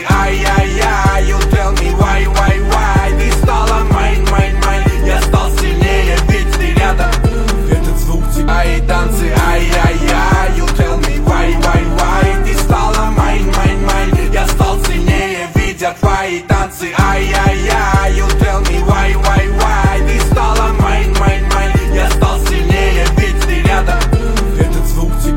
ай-яй-яй, you tell me why, why. Ты стала mine, я стал сильнее, ведь ты рядом. Этот звук тебя и танцы, ай-яй-яй, you tell me why, why. Ты стала mine, я стал сильнее, видя твои танцы.